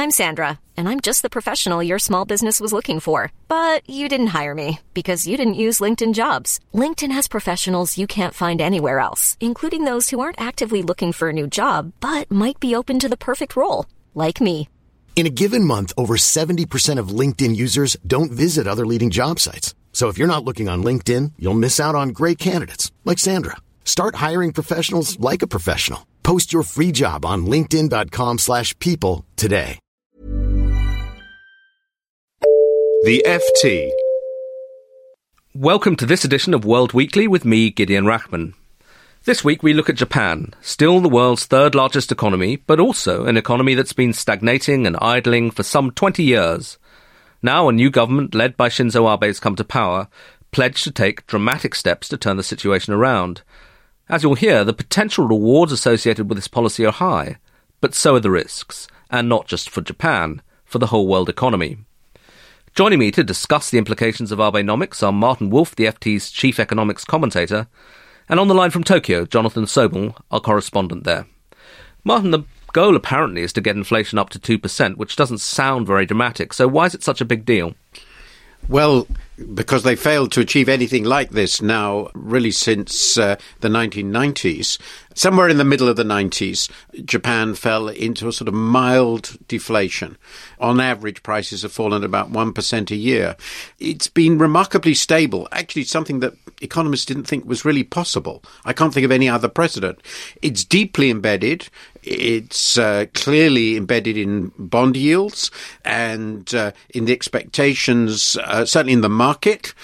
I'm Sandra, and I'm just the professional your small business was looking for. But you didn't hire me because you didn't use LinkedIn Jobs. LinkedIn has professionals you can't find anywhere else, including those who aren't actively looking for a new job, but might be open to the perfect role, like me. In a given month, over 70% of LinkedIn users don't visit other leading job sites. So if you're not looking on LinkedIn, you'll miss out on great candidates like Sandra. Start hiring professionals like a professional. Post your free job on linkedin.com/people today. The FT. Welcome to this edition of World Weekly with me, Gideon Rachman. This week we look at Japan, still the world's third largest economy, but also an economy that's been stagnating and idling for some 20 years. Now a new government led by Shinzo Abe has come to power, pledged to take dramatic steps to turn the situation around. As you'll hear, the potential rewards associated with this policy are high, but so are the risks, and not just for Japan, for the whole world economy. Joining me to discuss the implications of Abenomics are Martin Wolf, the FT's chief economics commentator, and on the line from Tokyo, Jonathan Sobel, our correspondent there. Martin, the goal apparently is to get inflation up to 2%, which doesn't sound very dramatic, so why is it such a big deal? Well, because they failed to achieve anything like this now, really since the 1990s. Somewhere in the middle of the 90s, Japan fell into a sort of mild deflation. On average, prices have fallen about 1% a year. It's been remarkably stable, actually something that economists didn't think was really possible. I can't think of any other precedent. It's deeply embedded. It's clearly embedded in bond yields and in the expectations, certainly in the market.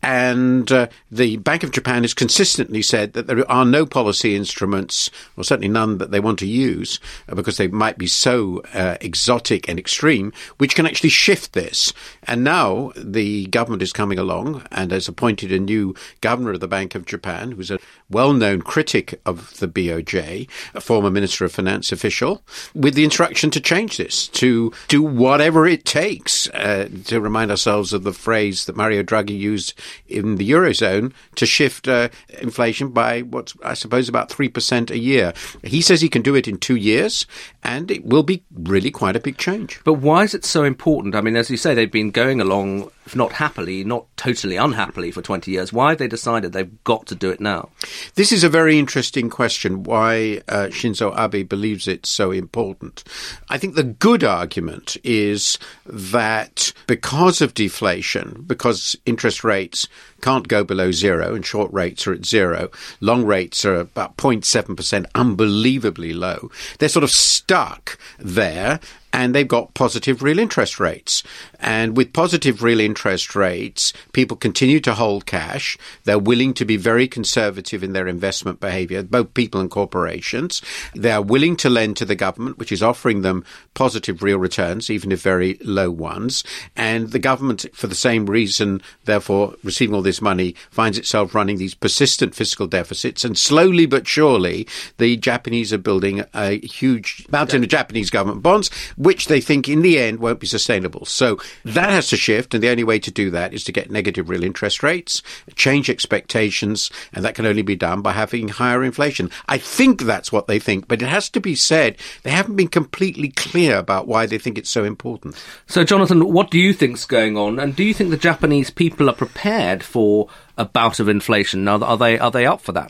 And the Bank of Japan has consistently said that there are no policy instruments, or certainly none that they want to use, because they might be so exotic and extreme, which can actually shift this. And now the government is coming along and has appointed a new governor of the Bank of Japan, who's a well-known critic of the BOJ, a former Minister of Finance official, with the instruction to change this, to do whatever it takes, to remind ourselves of the phrase that Mario Draghi used in the Eurozone, to shift inflation by what's, I suppose, about 3% a year. He says he can do it in 2 years, and it will be really quite a big change. But why is it so important? I mean, as you say, they've been going along, if not happily, not totally unhappily for 20 years. Why have they decided they've got to do it now? This is a very interesting question, why Shinzo Abe believes it's so important. I think the good argument is that because of deflation, because interest rates can't go below zero and short rates are at zero, long rates are about 0.7%, unbelievably low, they're sort of stuck there. And they've got positive real interest rates. And with positive real interest rates, people continue to hold cash. They're willing to be very conservative in their investment behavior, both people and corporations. They are willing to lend to the government, which is offering them positive real returns, even if very low ones. And the government, for the same reason, therefore, receiving all this money, finds itself running these persistent fiscal deficits. And slowly but surely, the Japanese are building a huge mountain of Japanese government bonds, which they think in the end won't be sustainable. So that has to shift, and the only way to do that is to get negative real interest rates, change expectations, and that can only be done by having higher inflation. I think that's what they think, but it has to be said, they haven't been completely clear about why they think it's so important. So, Jonathan, what do you think's going on, and do you think the Japanese people are prepared for a bout of inflation? Now, are they up for that?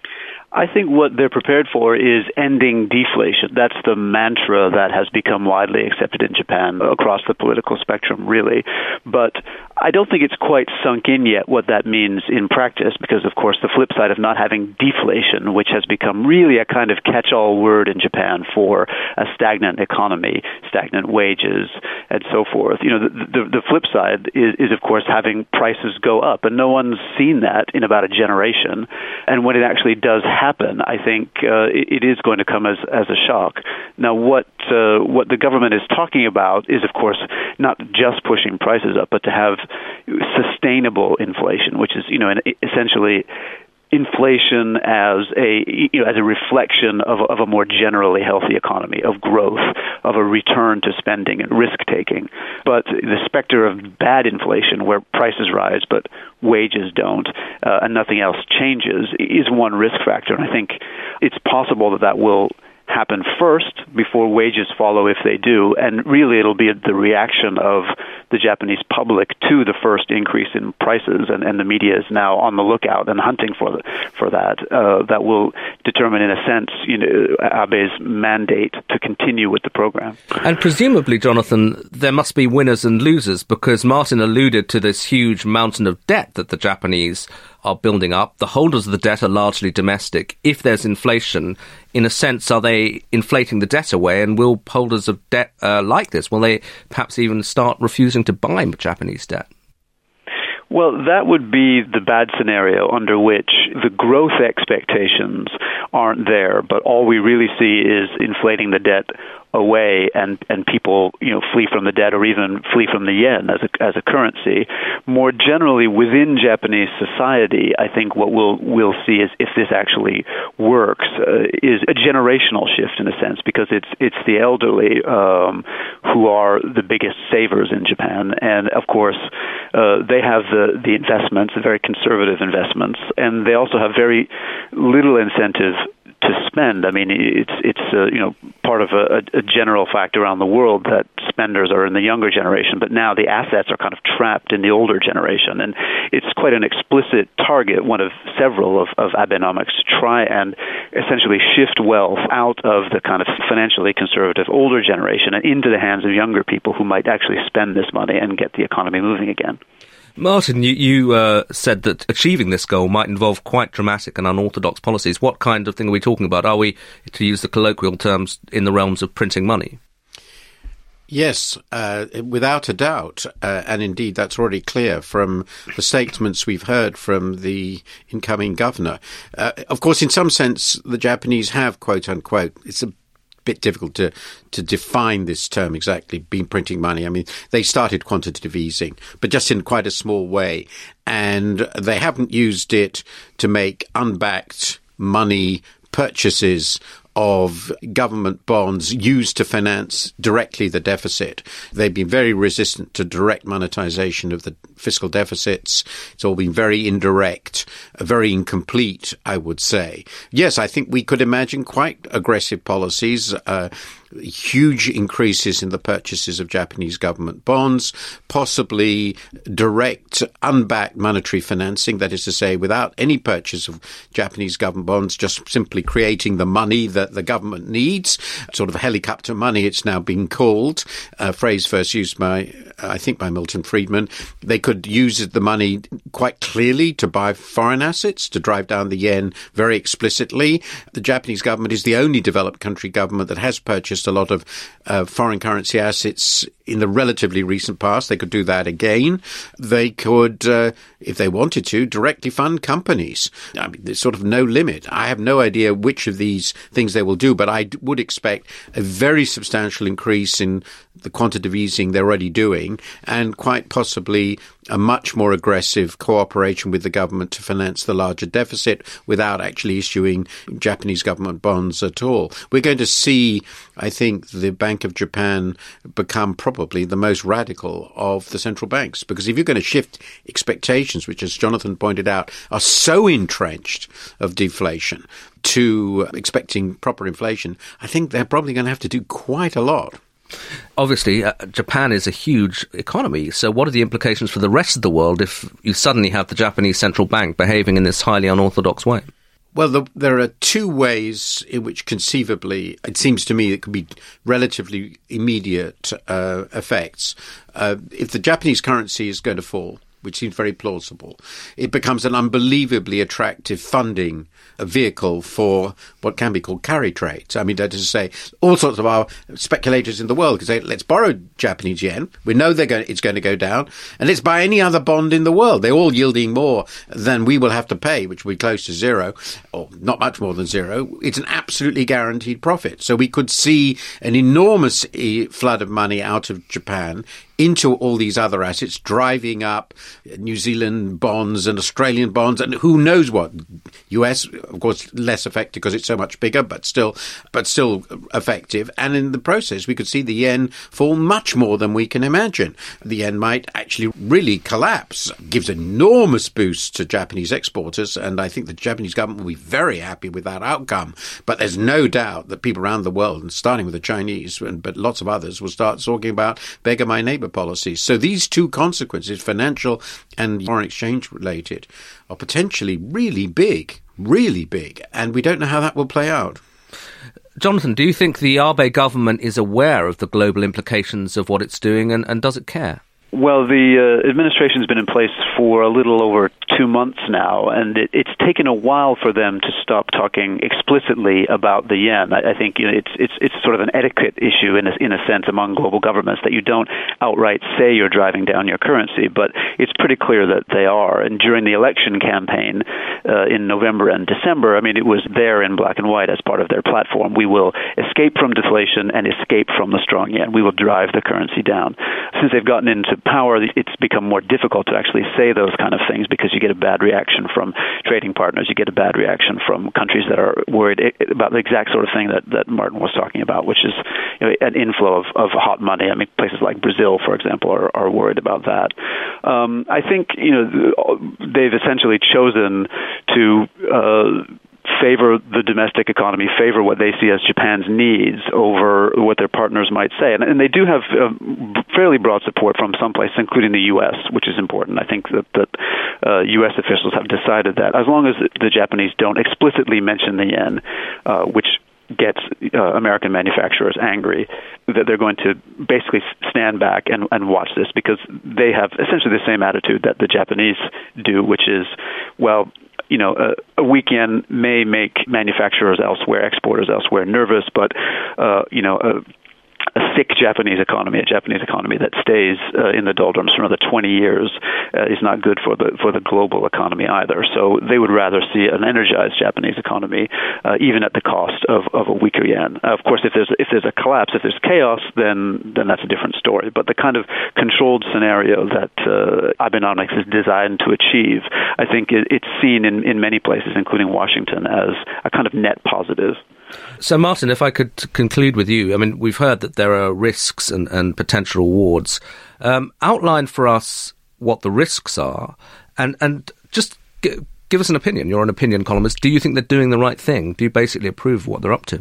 I think what they're prepared for is ending deflation. That's the mantra that has become widely accepted in Japan across the political spectrum, really. But I don't think it's quite sunk in yet what that means in practice, because, of course, the flip side of not having deflation, which has become really a kind of catch-all word in Japan for a stagnant economy, stagnant wages, and so forth. You know, the flip side is, of course, having prices go up, and no one's seen that in about a generation. And when it actually does happen, I think it is going to come as a shock. Now, what the government is talking about is, of course, not just pushing prices up, but to have sustainable inflation, which is, essentially inflation as a reflection of a more generally healthy economy, of growth, of a return to spending and risk-taking. But the specter of bad inflation, where prices rise but wages don't, and nothing else changes, is one risk factor. And I think it's possible that will happen first before wages follow if they do. And really it'll be the reaction of the Japanese public to the first increase in prices, and the media is now on the lookout and hunting for that. That will determine, in a sense, Abe's mandate to continue with the program. And presumably, Jonathan, there must be winners and losers, because Martin alluded to this huge mountain of debt that the Japanese are building up. The holders of the debt are largely domestic. If there's inflation, in a sense, are they inflating the debt away? And will holders of debt like this, will they perhaps even start refusing to buy Japanese debt? Well, that would be the bad scenario under which the growth expectations aren't there, but all we really see is inflating the debt away, and people flee from the debt or even flee from the yen as a currency. More generally, within Japanese society, I think what we'll see is, if this actually works, is a generational shift in a sense, because it's the elderly who are the biggest savers in Japan, and of course they have the investments, the very conservative investments, and they also have very little incentive to spend. I mean, it's part of a general fact around the world that spenders are in the younger generation, but now the assets are kind of trapped in the older generation, and it's quite an explicit target, one of several of Abenomics, to try and essentially shift wealth out of the kind of financially conservative older generation and into the hands of younger people who might actually spend this money and get the economy moving again. Martin, you said that achieving this goal might involve quite dramatic and unorthodox policies. What kind of thing are we talking about? Are we, to use the colloquial terms, in the realms of printing money? Yes, without a doubt. And indeed, that's already clear from the statements we've heard from the incoming governor. Of course, in some sense, the Japanese have, quote unquote, it's a bit difficult to define this term exactly, been printing money. I mean, they started quantitative easing, but just in quite a small way. And they haven't used it to make unbacked money purchases of government bonds used to finance directly the deficit. They've been very resistant to direct monetization of the fiscal deficits. It's all been very indirect, very incomplete, I would say. Yes, I think we could imagine quite aggressive policies, huge increases in the purchases of Japanese government bonds, possibly direct, unbacked monetary financing, that is to say, without any purchase of Japanese government bonds, just simply creating the money that the government needs, sort of helicopter money, it's now been called, a phrase first used by Milton Friedman. They could use the money quite clearly to buy foreign assets, to drive down the yen very explicitly. The Japanese government is the only developed country government that has purchased a lot of foreign currency assets in the relatively recent past. They could do that again. They could, if they wanted to, directly fund companies. I mean, there's sort of no limit. I have no idea which of these things they will do, but I would expect a very substantial increase in the quantitative easing they're already doing, and quite possibly a much more aggressive cooperation with the government to finance the larger deficit without actually issuing Japanese government bonds at all. We're going to see, I think, the Bank of Japan become probably the most radical of the central banks, because if you're going to shift expectations, which, as Jonathan pointed out, are so entrenched of deflation, to expecting proper inflation, I think they're probably going to have to do quite a lot. Obviously, Japan is a huge economy, so what are the implications for the rest of the world if you suddenly have the Japanese central bank behaving in this highly unorthodox way? Well, there are two ways in which conceivably, it seems to me, it could be relatively immediate effects. If the Japanese currency is going to fall, which seems very plausible, it becomes an unbelievably attractive funding vehicle for what can be called carry trades. I mean, that is to say, all sorts of our speculators in the world can say, let's borrow Japanese yen. We know it's going to go down, and let's buy any other bond in the world. They're all yielding more than we will have to pay, which will be close to zero, or not much more than zero. It's an absolutely guaranteed profit. So we could see an enormous flood of money out of Japan into all these other assets, driving up New Zealand bonds and Australian bonds and who knows what. US, of course, less effective because it's so much bigger, but still effective. And in the process, we could see the yen fall much more than we can imagine. The yen might actually really collapse. Gives enormous boost to Japanese exporters, and I think the Japanese government will be very happy with that outcome. But there's no doubt that people around the world, and starting with the Chinese, but lots of others, will start talking about beggar my neighbor policies. So these two consequences, financial and foreign exchange related, are potentially really big, and we don't know how that will play out. Jonathan, do you think the Abe government is aware of the global implications of what it's doing, and does it care? Well, the administration's been in place for a little over 2 months now, and it's taken a while for them to stop talking explicitly about the yen. I think it's sort of an etiquette issue in a sense among global governments that you don't outright say you're driving down your currency, but it's pretty clear that they are. And during the election campaign in November and December, I mean, it was there in black and white as part of their platform. We will escape from deflation and escape from the strong yen. We will drive the currency down. Since they've gotten into power, it's become more difficult to actually say those kind of things because you get a bad reaction from trading partners. You get a bad reaction from countries that are worried about the exact sort of thing that Martin was talking about, which is an inflow of hot money. I mean, places like Brazil, for example, are worried about that. I think they've essentially chosen to favor the domestic economy, favor what they see as Japan's needs over what their partners might say. And they do have fairly broad support from some places, including the U.S., which is important. I think that U.S. officials have decided that as long as the Japanese don't explicitly mention the yen, which gets American manufacturers angry, that they're going to basically stand back and watch this because they have essentially the same attitude that the Japanese do, which is, well, a weak yen may make manufacturers elsewhere, exporters elsewhere nervous, but, a sick Japanese economy, a Japanese economy that stays in the doldrums for another 20 years is not good for the global economy either. So they would rather see an energized Japanese economy, even at the cost of a weaker yen. Of course, if there's a collapse, if there's chaos, then that's a different story. But the kind of controlled scenario that Abenomics is designed to achieve, I think it's seen in many places, including Washington, as a kind of net positive. So, Martin, if I could conclude with you, I mean, we've heard that there are risks and potential rewards. Outline for us what the risks are and just give us an opinion. You're an opinion columnist. Do you think they're doing the right thing? Do you basically approve of what they're up to?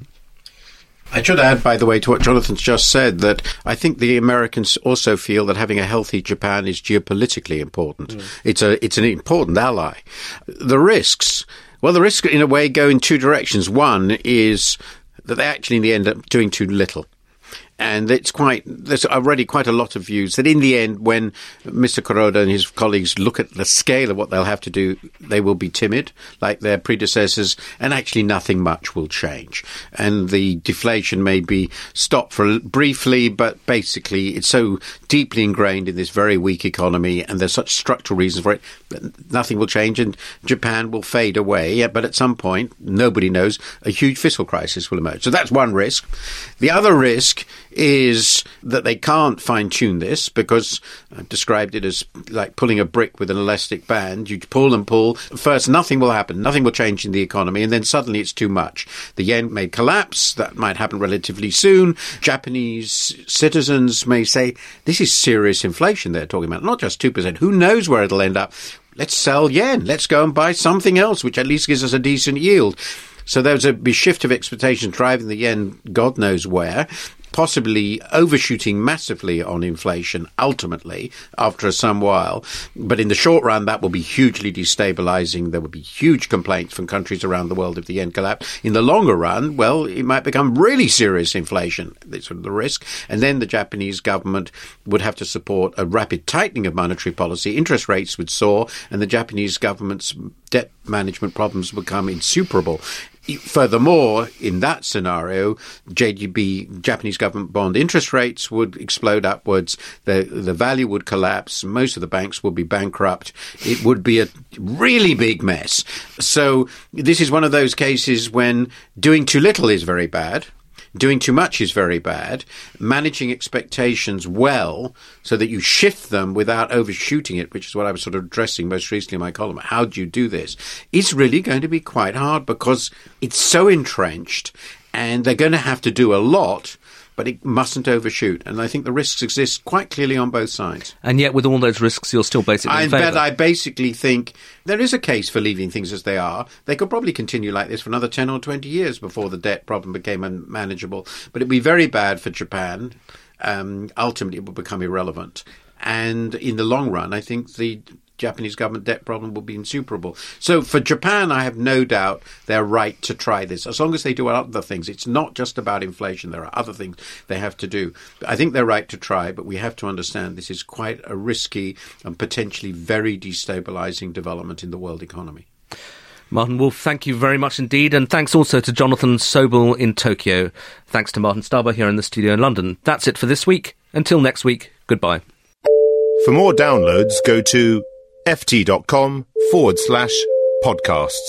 I should add, by the way, to what Jonathan's just said, that I think the Americans also feel that having a healthy Japan is geopolitically important. It's an important ally. The risks... Well, the risks, in a way, go in two directions. One is that they actually end up doing too little. And there's already quite a lot of views that in the end, when Mr. Kuroda and his colleagues look at the scale of what they'll have to do, they will be timid, like their predecessors, and actually nothing much will change. And the deflation may be stopped for briefly, but basically it's so deeply ingrained in this very weak economy, and there's such structural reasons for it, that nothing will change, and Japan will fade away. But at some point, nobody knows, a huge fiscal crisis will emerge. So that's one risk. The other risk is that they can't fine-tune this because I've described it as like pulling a brick with an elastic band. You pull and pull. First, nothing will happen. Nothing will change in the economy. And then suddenly it's too much. The yen may collapse. That might happen relatively soon. Japanese citizens may say, this is serious inflation they're talking about, not just 2%. Who knows where it'll end up? Let's sell yen. Let's go and buy something else, which at least gives us a decent yield. So there's a shift of expectations driving the yen God knows where, possibly overshooting massively on inflation ultimately after some while. But in the short run, that will be hugely destabilizing. There will be huge complaints from countries around the world if the yen collapses. In the longer run, well, it might become really serious inflation. That's sort of the risk. And then the Japanese government would have to support a rapid tightening of monetary policy. Interest rates would soar, and the Japanese government's debt management problems would become insuperable. Furthermore, in that scenario, JGB, Japanese government bond interest rates would explode upwards. The value would collapse. Most of the banks would be bankrupt. It would be a really big mess. So this is one of those cases when doing too little is very bad. Doing too much is very bad. Managing expectations well so that you shift them without overshooting it, which is what I was sort of addressing most recently in my column. How do you do this? Is really going to be quite hard because it's so entrenched and they're going to have to do a lot, but it mustn't overshoot. And I think the risks exist quite clearly on both sides. And yet with all those risks, you're still basically in favour. I basically think there is a case for leaving things as they are. They could probably continue like this for another 10 or 20 years before the debt problem became unmanageable. But it'd be very bad for Japan. Ultimately, it will become irrelevant. And in the long run, I think the Japanese government debt problem will be insuperable. So for Japan, I have no doubt they're right to try this, as long as they do other things. It's not just about inflation. There are other things they have to do. I think they're right to try, but we have to understand this is quite a risky and potentially very destabilizing development in the world economy. Martin Wolf, thank you very much indeed, and thanks also to Jonathan Sobel in Tokyo. Thanks to Martin Starber here in the studio in London. That's it for this week. Until next week, goodbye. For more downloads, go to ft.com/podcasts.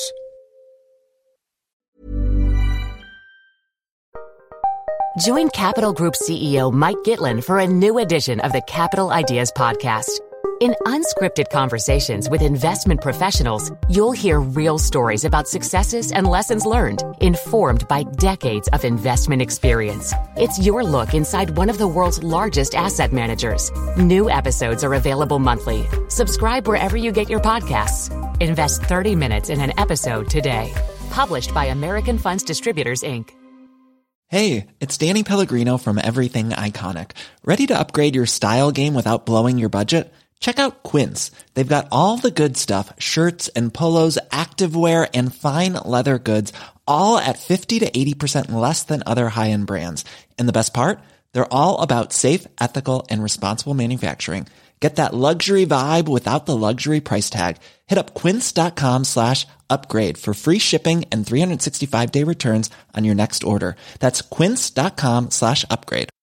Join Capital Group CEO Mike Gitlin for a new edition of the Capital Ideas Podcast. In unscripted conversations with investment professionals, you'll hear real stories about successes and lessons learned, informed by decades of investment experience. It's your look inside one of the world's largest asset managers. New episodes are available monthly. Subscribe wherever you get your podcasts. Invest 30 minutes in an episode today. Published by American Funds Distributors, Inc. Hey, it's Danny Pellegrino from Everything Iconic. Ready to upgrade your style game without blowing your budget? Check out Quince. They've got all the good stuff, shirts and polos, activewear, and fine leather goods, all at 50 to 80% less than other high-end brands. And the best part? They're all about safe, ethical, and responsible manufacturing. Get that luxury vibe without the luxury price tag. Hit up quince.com/upgrade for free shipping and 365-day returns on your next order. That's quince.com/upgrade.